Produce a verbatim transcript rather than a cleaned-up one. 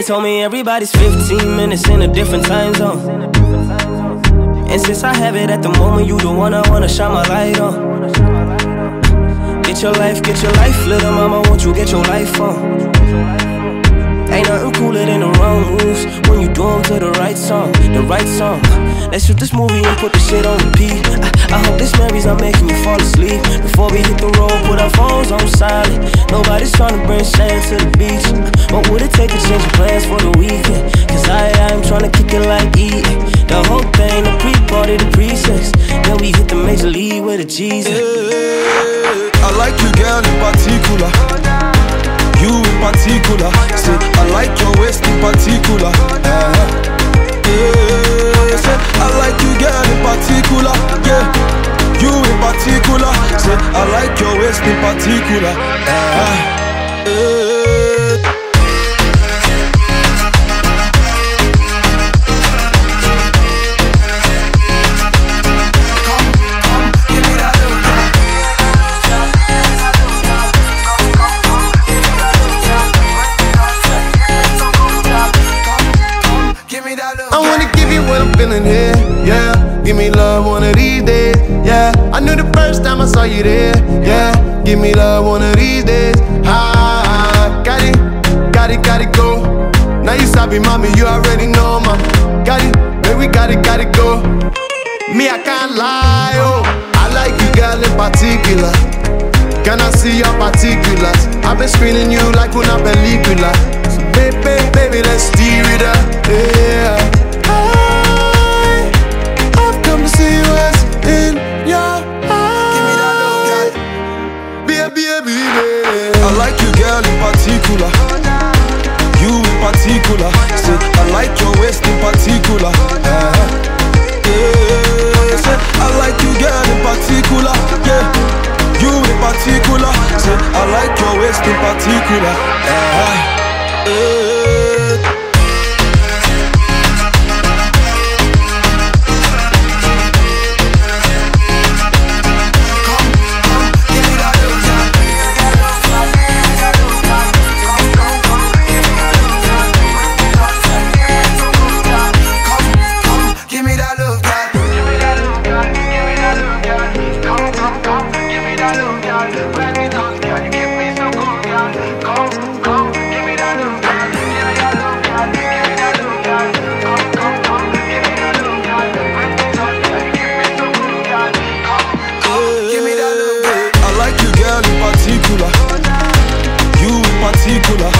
told me everybody's fifteen minutes in a different time zone. And since I have it at the moment, you the one I wanna shine my light on. Get your life, get your life, little mama, won't you get your life on? Ain't nothing cooler than the wrong moves when you do them to the right song, the right song. Let's shoot this movie and put the shit on repeat. I, I hope this memory's not making you fall asleep. Before we hit the road, put our phones on silent. Nobody's trying to bring sand to the beach. What would it take to change your plans for the weekend? Cause I, I'm trying to kick it like E. The whole thing, the pre-party, the pre-sex. Then we hit the major league with a Jesus. Hey, I like you, girl, in particular. You in particular. Say, I like your waist in particular. uh, yeah. Say, I like you, girl, in particular. Yeah, you in particular. Say, I like your waist in particular. uh, yeah. Feeling here, yeah. Give me love one of these days, yeah. I knew the first time I saw you there, yeah. Give me love one of these days. Ah, got it, got it, got it, go. Now you sabi, mommy, you already know, ma. Got it, baby, got it, got it, go. Me, I can't lie, oh. I like you, girl, in particular. Can I see your particulars? I've been screening you like una película. So baby, baby, let's steer it up, yeah. See what's in your eyes. Baby, baby, baby. I like you, girl, in particular. You in particular. Say, I like your waist in particular. uh, yeah. Say, I like you, girl, in particular. Yeah, you in particular. Say, I like your waist in particular. uh, yeah. You in particular.